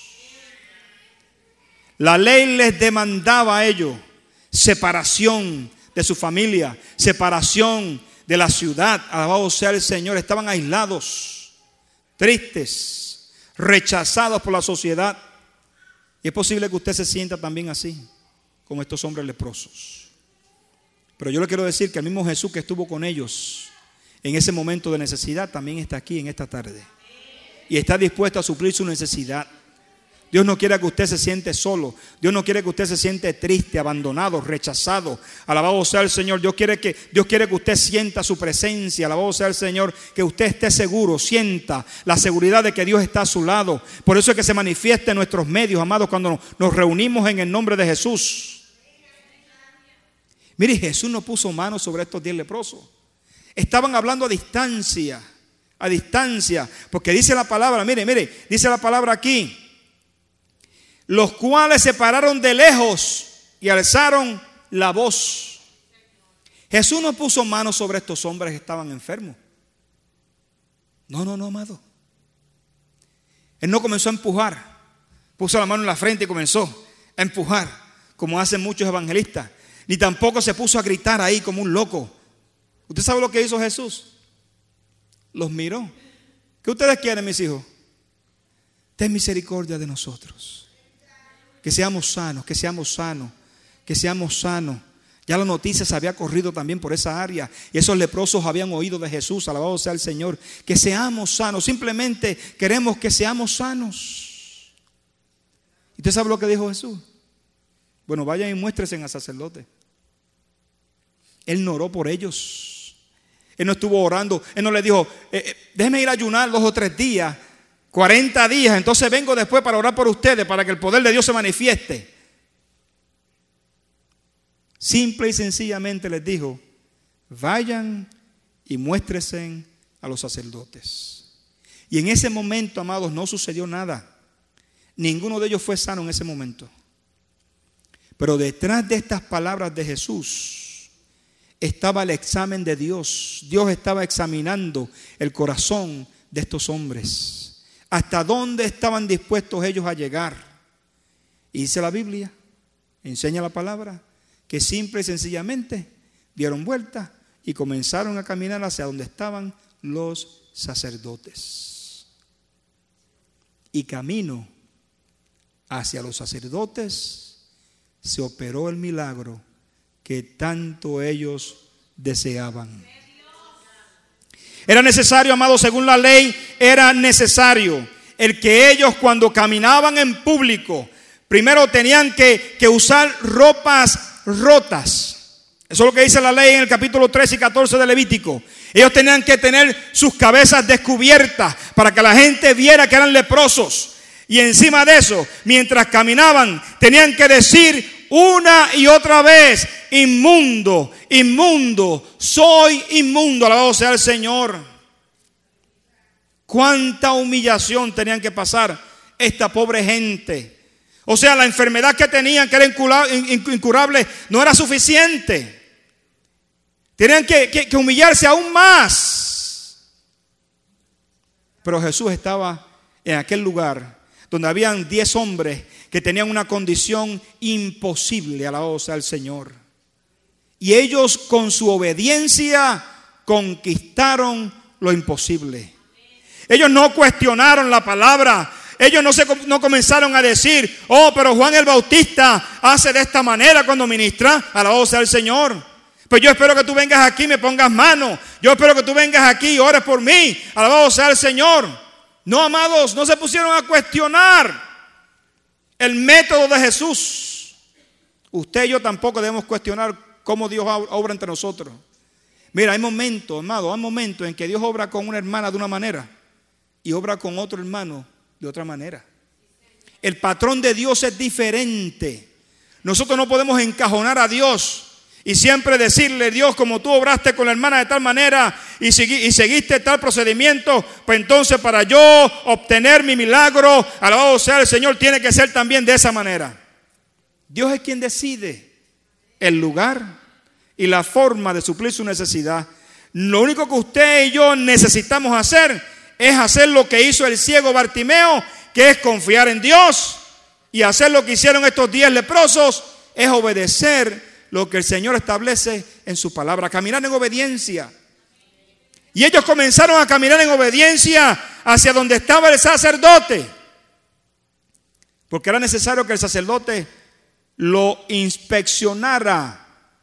[SPEAKER 1] La ley les demandaba a ellos separación de su familia, separación de la ciudad. Alabado sea el Señor. Estaban aislados, tristes, rechazados por la sociedad. Y es posible que usted se sienta también así, como estos hombres leprosos. Pero yo le quiero decir que el mismo Jesús que estuvo con ellos en ese momento de necesidad también está aquí en esta tarde. Y está dispuesto a suplir su necesidad. Dios no quiere que usted se siente solo. Dios no quiere que usted se siente triste, abandonado, rechazado. Alabado sea el Señor. Dios quiere que usted sienta su presencia. Alabado sea el Señor. Que usted esté seguro, sienta la seguridad de que Dios está a su lado. Por eso es que se manifiesta en nuestros medios, amados, cuando nos reunimos en el nombre de Jesús. Mire, Jesús no puso manos sobre estos 10 leprosos. Estaban hablando a distancia, porque dice la palabra, mire, dice la palabra aquí, los cuales se pararon de lejos y alzaron la voz. Jesús no puso manos sobre estos hombres que estaban enfermos. No, amado. Él no comenzó a empujar, puso la mano en la frente y comenzó a empujar, como hacen muchos evangelistas, ni tampoco se puso a gritar ahí como un loco. ¿Usted sabe lo que hizo Jesús? Los miró. ¿Qué ustedes quieren, mis hijos? Ten misericordia de nosotros. Que seamos sanos, que seamos sanos, que seamos sanos. Ya la noticia se había corrido también por esa área. Y esos leprosos habían oído de Jesús. Alabado sea el Señor. Que seamos sanos. Simplemente queremos que seamos sanos. ¿Y usted sabe lo que dijo Jesús? Bueno, vayan y muéstrense al sacerdote. Él no oró por ellos. Él no estuvo orando. Él no le dijo, déjeme ir a ayunar 2 o 3 días, 40 días, entonces vengo después para orar por ustedes, para que el poder de Dios se manifieste. Simple y sencillamente les dijo, vayan y muéstrense a los sacerdotes. Y en ese momento, amados, no sucedió nada. Ninguno de ellos fue sano en ese momento. Pero detrás de estas palabras de Jesús estaba el examen de Dios. Dios estaba examinando el corazón de estos hombres. ¿Hasta dónde estaban dispuestos ellos a llegar? Y dice la Biblia, enseña la palabra, que simple y sencillamente dieron vuelta y comenzaron a caminar hacia donde estaban los sacerdotes. Y camino hacia los sacerdotes se operó el milagro que tanto ellos deseaban. Era necesario, amados, según la ley, era necesario el que ellos cuando caminaban en público, primero tenían que usar ropas rotas. Eso es lo que dice la ley en el capítulo 13 y 14 de Levítico. Ellos tenían que tener sus cabezas descubiertas para que la gente viera que eran leprosos. Y encima de eso, mientras caminaban, tenían que decir una y otra vez, inmundo, inmundo, soy inmundo. Alabado sea el Señor. Cuánta humillación tenían que pasar esta pobre gente. O sea, la enfermedad que tenían, que era incurable, no era suficiente. Tenían que humillarse aún más. Pero Jesús estaba en aquel lugar donde habían 10 hombres que tenían una condición imposible, alabado sea el Señor. Y ellos con su obediencia conquistaron lo imposible. Ellos no cuestionaron la palabra. Ellos no comenzaron a decir, oh, pero Juan el Bautista hace de esta manera cuando ministra. Alabado sea el Señor. Pues yo espero que tú vengas aquí y me pongas mano. Yo espero que tú vengas aquí y ores por mí. Alabado sea el Señor. No, amados, no se pusieron a cuestionar el método de Jesús. Usted y yo tampoco debemos cuestionar cómo Dios obra entre nosotros. Mira, hay momentos, amado, hay momentos en que Dios obra con una hermana de una manera y obra con otro hermano de otra manera. El patrón de Dios es diferente. Nosotros no podemos encajonar a Dios y siempre decirle, Dios, como tú obraste con la hermana de tal manera y seguiste tal procedimiento, pues entonces para yo obtener mi milagro, alabado sea el Señor, tiene que ser también de esa manera. Dios es quien decide el lugar y la forma de suplir su necesidad. Lo único que usted y yo necesitamos hacer es hacer lo que hizo el ciego Bartimeo, que es confiar en Dios, y hacer lo que hicieron estos 10 leprosos, es obedecer lo que el Señor establece en su palabra, caminar en obediencia. Y ellos comenzaron a caminar en obediencia hacia donde estaba el sacerdote, porque era necesario que el sacerdote lo inspeccionara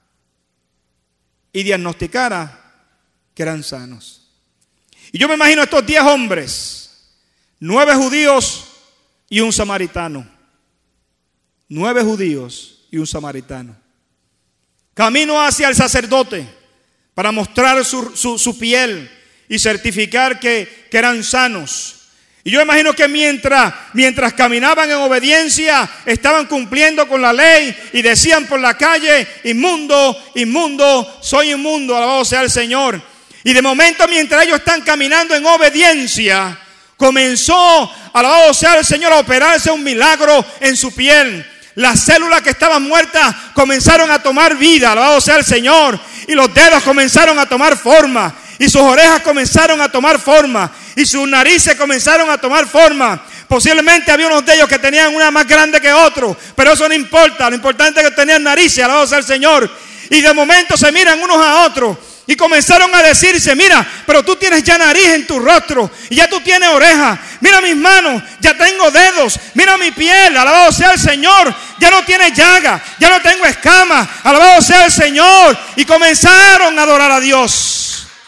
[SPEAKER 1] y diagnosticara que eran sanos. Y yo me imagino estos 10 hombres, 9 judíos y un samaritano. 9 judíos y un samaritano. Camino hacia el sacerdote para mostrar su piel y certificar que eran sanos. Y yo imagino que mientras caminaban en obediencia, estaban cumpliendo con la ley y decían por la calle, inmundo, inmundo, soy inmundo, alabado sea el Señor. Y de momento, mientras ellos están caminando en obediencia, comenzó, alabado sea el Señor, a operarse un milagro en su piel. Las células que estaban muertas comenzaron a tomar vida, alabado sea el Señor. Y los dedos comenzaron a tomar forma. Y sus orejas comenzaron a tomar forma. Y sus narices comenzaron a tomar forma. Posiblemente había unos de ellos que tenían una más grande que otro, pero eso no importa. Lo importante es que tenían narices, alabado sea el Señor. Y de momento se miran unos a otros y comenzaron a decirse, mira, pero tú tienes ya nariz en tu rostro y ya tú tienes orejas. Mira mis manos, ya tengo dedos. Mira mi piel, alabado sea el Señor. Ya no tiene llaga, ya no tengo escamas, alabado sea el Señor. Y comenzaron a adorar a Dios,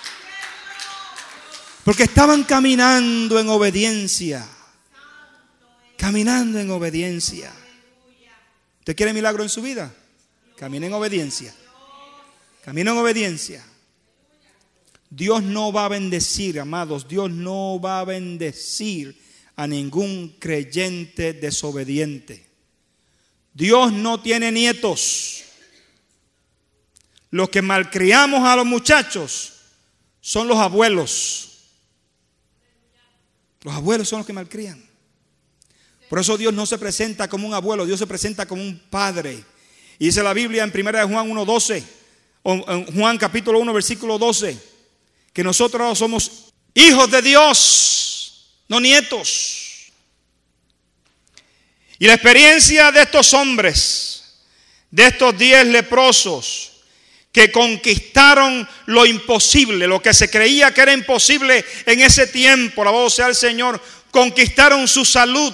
[SPEAKER 1] porque estaban caminando en obediencia. Caminando en obediencia. ¿Usted quiere milagro en su vida? Camine en obediencia. Camina en obediencia. Dios no va a bendecir, amados. Dios no va a bendecir a ningún creyente desobediente. Dios no tiene nietos. Los que malcriamos a los muchachos son los abuelos. Los abuelos son los que malcrían. Por eso Dios no se presenta como un abuelo, Dios se presenta como un padre. Y dice la Biblia en 1 Juan 1:12, o en Juan capítulo 1 versículo 12, que nosotros somos hijos de Dios, no nietos. Y la experiencia de estos hombres, de estos 10 leprosos, que conquistaron lo imposible, lo que se creía que era imposible en ese tiempo, alabado sea el Señor, conquistaron su salud.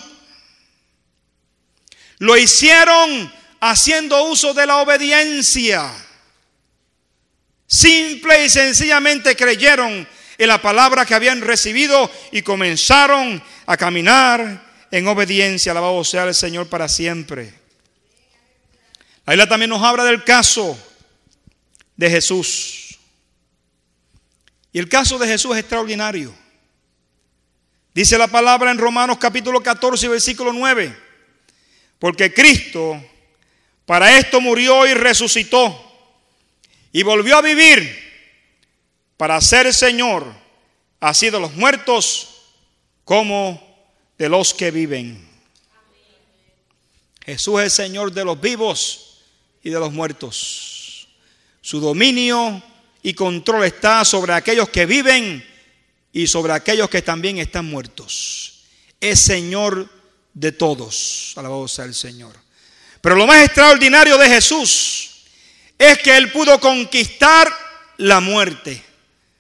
[SPEAKER 1] Lo hicieron haciendo uso de la obediencia. Simple y sencillamente creyeron en la palabra que habían recibido y comenzaron a caminar en obediencia. Alabado sea el Señor para siempre. La Biblia también nos habla del caso de Jesús. Y el caso de Jesús es extraordinario. Dice la palabra en Romanos capítulo 14 versículo 9. Porque Cristo para esto murió y resucitó y volvió a vivir para ser Señor así de los muertos como de los que viven. Jesús es Señor de los vivos y de los muertos. Su dominio y control está sobre aquellos que viven y sobre aquellos que también están muertos. Es Señor de todos. Alabado sea el Señor. Pero lo más extraordinario de Jesús es que Él pudo conquistar la muerte.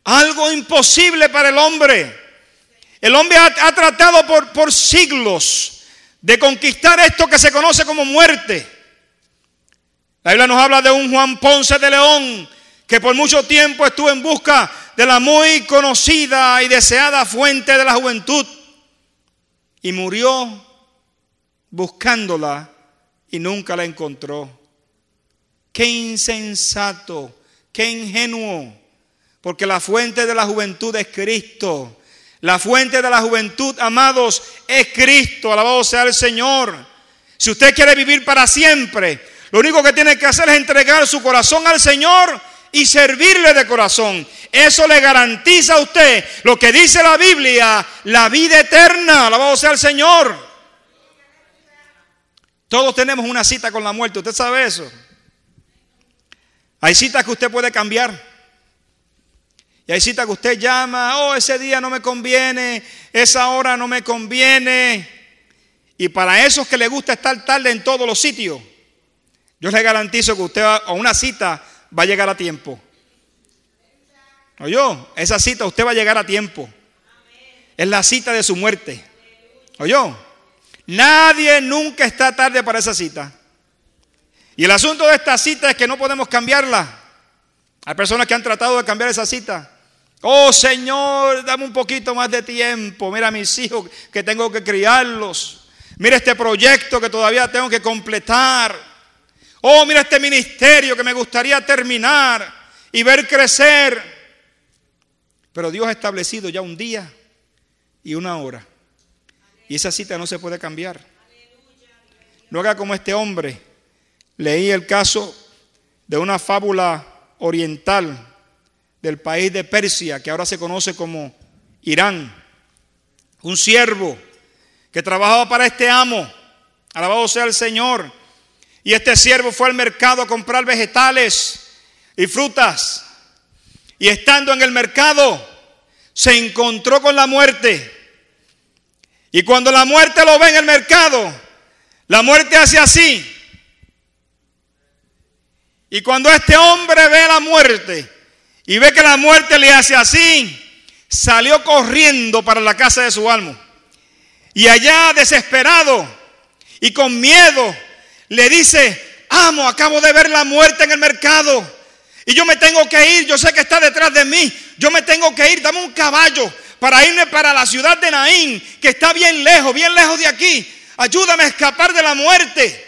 [SPEAKER 1] Algo imposible para el hombre. El hombre ha tratado por siglos de conquistar esto que se conoce como muerte. La Biblia nos habla de un Juan Ponce de León que por mucho tiempo estuvo en busca de la muy conocida y deseada fuente de la juventud y murió buscándola y nunca la encontró. Qué insensato, qué ingenuo, porque la fuente de la juventud es Cristo. La fuente de la juventud, amados, es Cristo. Alabado sea el Señor. Si usted quiere vivir para siempre, lo único que tiene que hacer es entregar su corazón al Señor y servirle de corazón. Eso le garantiza a usted lo que dice la Biblia, la vida eterna. Alabado sea el Señor. Todos tenemos una cita con la muerte. ¿Usted sabe eso? Hay citas que usted puede cambiar. Y hay citas que usted llama, oh, ese día no me conviene, esa hora no me conviene. Y para esos que les gusta estar tarde en todos los sitios, yo les garantizo que usted a una cita va a llegar a tiempo. ¿Oyó? Esa cita usted va a llegar a tiempo. Es la cita de su muerte. ¿Oyó? Nadie nunca está tarde para esa cita. Y el asunto de esta cita es que no podemos cambiarla. Hay personas que han tratado de cambiar esa cita. Oh, Señor, dame un poquito más de tiempo. Mira a mis hijos que tengo que criarlos. Mira este proyecto que todavía tengo que completar. Oh, mira este ministerio que me gustaría terminar y ver crecer. Pero Dios ha establecido ya un día y una hora. Y esa cita no se puede cambiar. No haga como este hombre. Leí el caso de una fábula oriental del país de Persia, que ahora se conoce como Irán. Un siervo que trabajaba para este amo, alabado sea el Señor, y este siervo fue al mercado a comprar vegetales y frutas, y estando en el mercado se encontró con la muerte. Y cuando la muerte lo ve en el mercado, la muerte hace así. Y cuando este hombre ve la muerte y ve que la muerte le hace así, salió corriendo para la casa de su amo. Y allá, desesperado y con miedo, le dice: amo, acabo de ver la muerte en el mercado y yo me tengo que ir. Yo sé que está detrás de mí. Yo me tengo que ir. Dame un caballo para irme para la ciudad de Naín, que está bien lejos de aquí. Ayúdame a escapar de la muerte.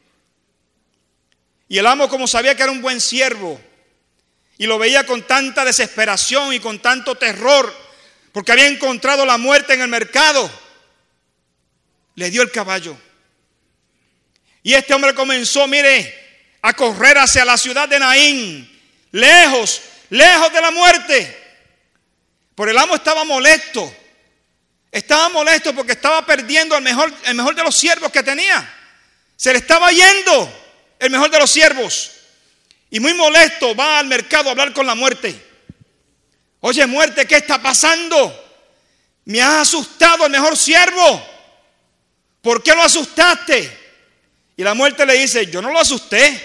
[SPEAKER 1] Y el amo, como sabía que era un buen siervo y lo veía con tanta desesperación y con tanto terror, porque había encontrado la muerte en el mercado, le dio el caballo. Y este hombre comenzó, mire, a correr hacia la ciudad de Naín, lejos de la muerte. Pero el amo estaba molesto. Estaba molesto porque estaba perdiendo el mejor de los siervos que tenía. Se le estaba yendo el mejor de los siervos. Y muy molesto va al mercado a hablar con la muerte. Oye, muerte, ¿qué está pasando? Me has asustado el mejor siervo. ¿Por qué lo asustaste? Y la muerte le dice: yo no lo asusté.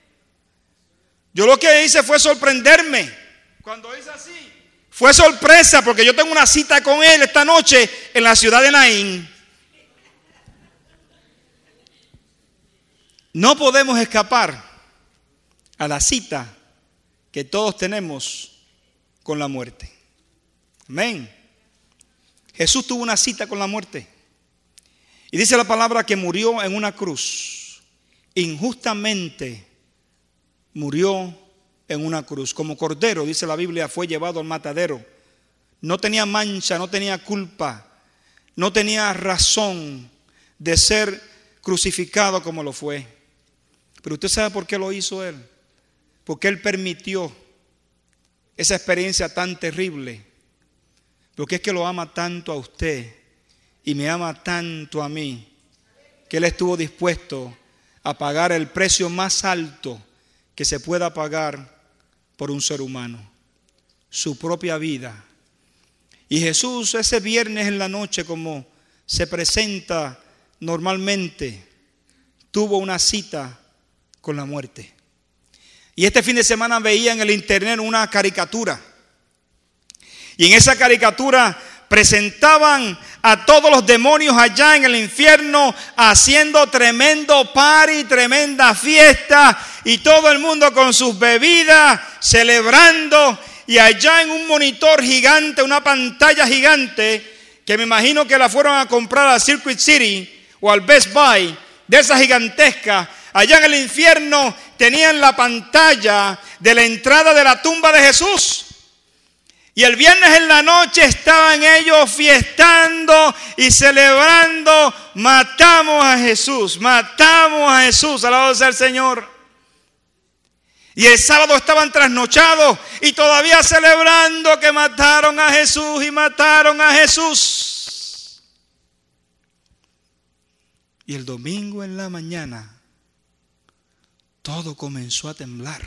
[SPEAKER 1] Yo lo que hice fue sorprenderme. Cuando hice así, fue sorpresa, porque yo tengo una cita con él esta noche en la ciudad de Naín. No podemos escapar a la cita que todos tenemos con la muerte. Amén. Jesús tuvo una cita con la muerte. Y dice la palabra que murió en una cruz. Injustamente murió en una cruz. Como cordero, dice la Biblia, fue llevado al matadero. No tenía mancha, no tenía culpa, no tenía razón de ser crucificado como lo fue. Pero usted sabe por qué lo hizo él. Porque él permitió esa experiencia tan terrible. Porque es que lo ama tanto a usted y me ama tanto a mí, que él estuvo dispuesto a pagar el precio más alto que se pueda pagar por un ser humano, su propia vida. Y Jesús ese viernes en la noche, como se presenta normalmente, tuvo una cita con la muerte. Y este fin de semana veía en el internet una caricatura Y en esa caricatura presentaban a todos los demonios allá en el infierno haciendo tremendo party, tremenda fiesta, y todo el mundo con sus bebidas celebrando. Y allá en un monitor gigante, una pantalla gigante, que me imagino que la fueron a comprar a Circuit City o al Best Buy, de esa gigantesca, allá en el infierno tenían la pantalla de la entrada de la tumba de Jesús. Y el viernes en la noche estaban ellos fiestando y celebrando. Matamos a Jesús, alabado sea el Señor. Y el sábado estaban trasnochados y todavía celebrando que mataron a Jesús y mataron a Jesús. Y el domingo en la mañana todo comenzó a temblar.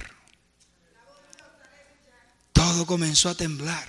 [SPEAKER 1] Todo comenzó a temblar.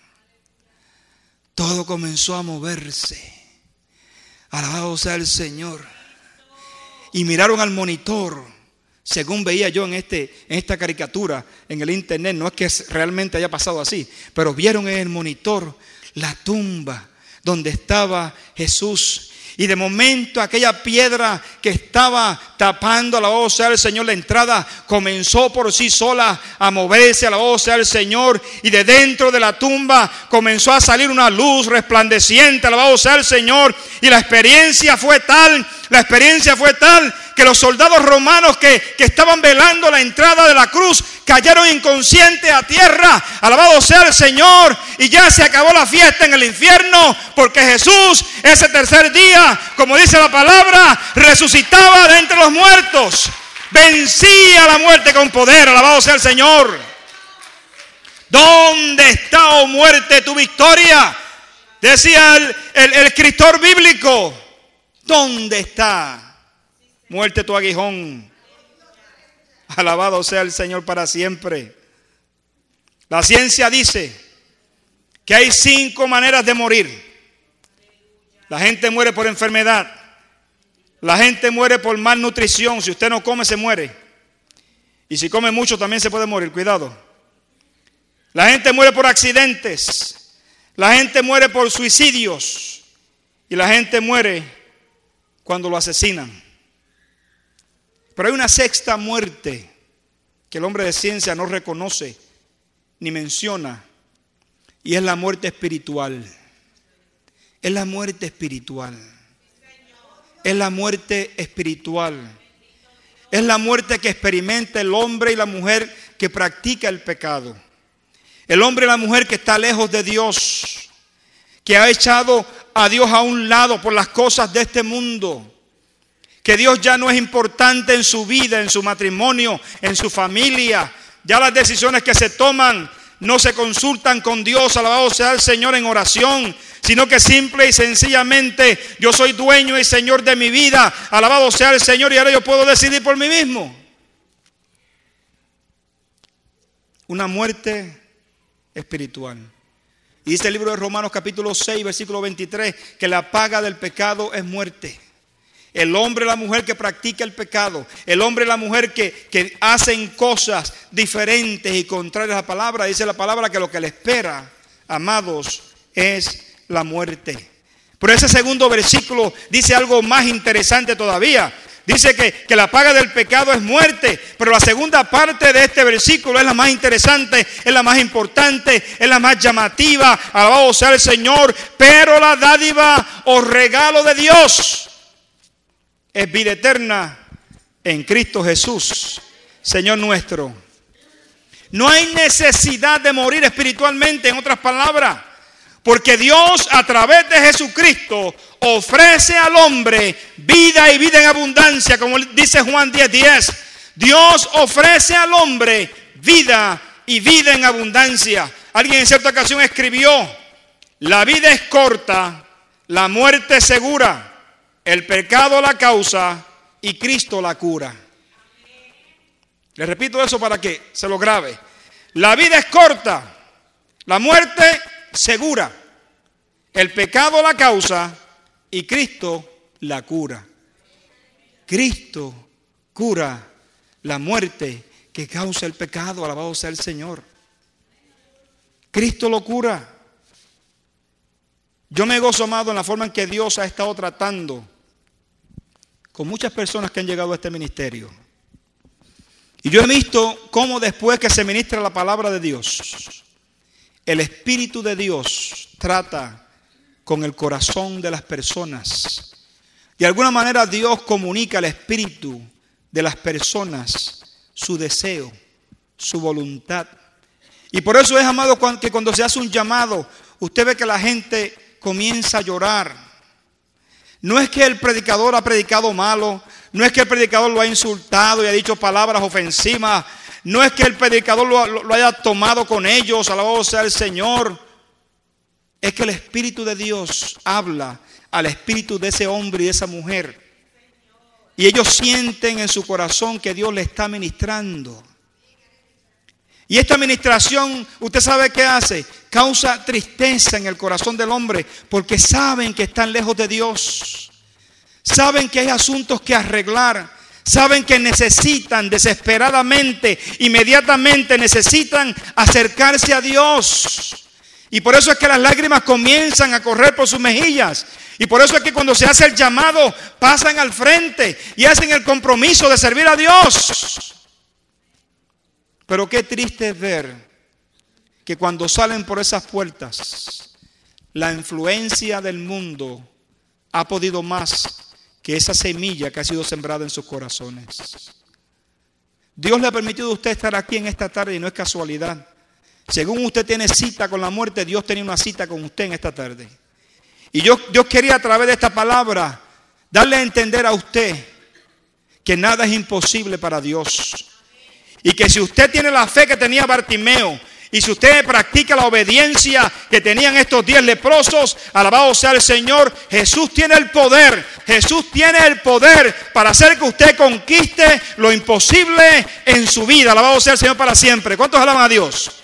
[SPEAKER 1] Todo comenzó a moverse. Alabado sea el Señor. Y miraron al monitor. Según veía yo en esta caricatura en el internet, no es que realmente haya pasado así, pero vieron en el monitor la tumba donde estaba Jesús. Y de momento aquella piedra que estaba tapando, alabado sea el Señor, la entrada, comenzó por sí sola a moverse, alabado sea el Señor. Y de dentro de la tumba comenzó a salir una luz resplandeciente, alabado sea el Señor. Y la experiencia fue tal que los soldados romanos que estaban velando la entrada de la cruz cayeron inconscientes a tierra. Alabado sea el Señor. Y ya se acabó la fiesta en el infierno, porque Jesús ese tercer día, como dice la palabra, resucitaba de entre los muertos. Vencía la muerte con poder. Alabado sea el Señor. ¿Dónde está, oh muerte, tu victoria? Decía el escritor bíblico. ¿Dónde está, muerte, tu aguijón? Alabado sea el Señor para siempre. La ciencia dice que hay 5 maneras de morir. La gente muere por enfermedad. La gente muere por malnutrición. Si usted no come, se muere. Y si come mucho, también se puede morir. Cuidado. La gente muere por accidentes. La gente muere por suicidios. Y la gente muere cuando lo asesinan. Pero hay una 6ª muerte que el hombre de ciencia no reconoce ni menciona, y es la muerte espiritual. Es la muerte espiritual. Es la muerte espiritual. Es la muerte que experimenta el hombre y la mujer que practica el pecado. El hombre y la mujer que está lejos de Dios, que ha echado a Dios a un lado por las cosas de este mundo, que Dios ya no es importante en su vida, en su matrimonio, en su familia. Ya las decisiones que se toman no se consultan con Dios, alabado sea el Señor, en oración, sino que simple y sencillamente yo soy dueño y Señor de mi vida, alabado sea el Señor, y ahora yo puedo decidir por mí mismo. Una muerte espiritual. Y dice el libro de Romanos capítulo 6, versículo 23, que la paga del pecado es muerte. El hombre y la mujer que practica el pecado, el hombre y la mujer que hacen cosas diferentes y contrarias a la palabra, dice la palabra que lo que le espera, amados, es la muerte. Pero ese segundo versículo dice algo más interesante todavía. Dice que la paga del pecado es muerte, pero la segunda parte de este versículo es la más interesante, es la más importante, es la más llamativa. Alabado sea el Señor. Pero la dádiva o regalo de Dios es vida eterna en Cristo Jesús, Señor nuestro. No hay necesidad de morir espiritualmente, en otras palabras, porque Dios a través de Jesucristo ofrece al hombre vida y vida en abundancia, como dice Juan 10:10. Dios ofrece al hombre vida y vida en abundancia. Alguien en cierta ocasión escribió: la vida es corta, la muerte es segura, el pecado la causa y Cristo la cura. Le repito eso para que se lo grabe. La vida es corta, la muerte segura, el pecado la causa y Cristo la cura. Cristo cura la muerte que causa el pecado. Alabado sea el Señor. Cristo lo cura. Yo me gozo, amado, en la forma en que Dios ha estado tratando con muchas personas que han llegado a este ministerio. Y yo he visto cómo después que se ministra la palabra de Dios, el Espíritu de Dios trata con el corazón de las personas. De alguna manera Dios comunica al espíritu de las personas su deseo, su voluntad. Y por eso es, amado, que cuando se hace un llamado, usted ve que la gente comienza a llorar. No es que el predicador ha predicado malo, no es que el predicador lo ha insultado y ha dicho palabras ofensivas, no es que el predicador lo haya tomado con ellos, alabado sea el Señor. Es que el Espíritu de Dios habla al espíritu de ese hombre y de esa mujer. Y ellos sienten en su corazón que Dios le está ministrando. Y esta ministración, usted sabe qué hace, causa tristeza en el corazón del hombre, porque saben que están lejos de Dios. Saben que hay asuntos que arreglar. Saben que necesitan desesperadamente, inmediatamente necesitan acercarse a Dios. Y por eso es que las lágrimas comienzan a correr por sus mejillas. Y por eso es que cuando se hace el llamado, pasan al frente y hacen el compromiso de servir a Dios. Pero qué triste es ver que cuando salen por esas puertas, la influencia del mundo ha podido más que esa semilla que ha sido sembrada en sus corazones. Dios le ha permitido a usted estar aquí en esta tarde y no es casualidad. Según usted tiene cita con la muerte, Dios tenía una cita con usted en esta tarde. Y Dios quería a través de esta palabra darle a entender a usted que nada es imposible para Dios. Y que si usted tiene la fe que tenía Bartimeo, y si usted practica la obediencia que tenían estos 10 leprosos, alabado sea el Señor, Jesús tiene el poder. Jesús tiene el poder para hacer que usted conquiste lo imposible en su vida. Alabado sea el Señor para siempre. ¿Cuántos alaban a Dios?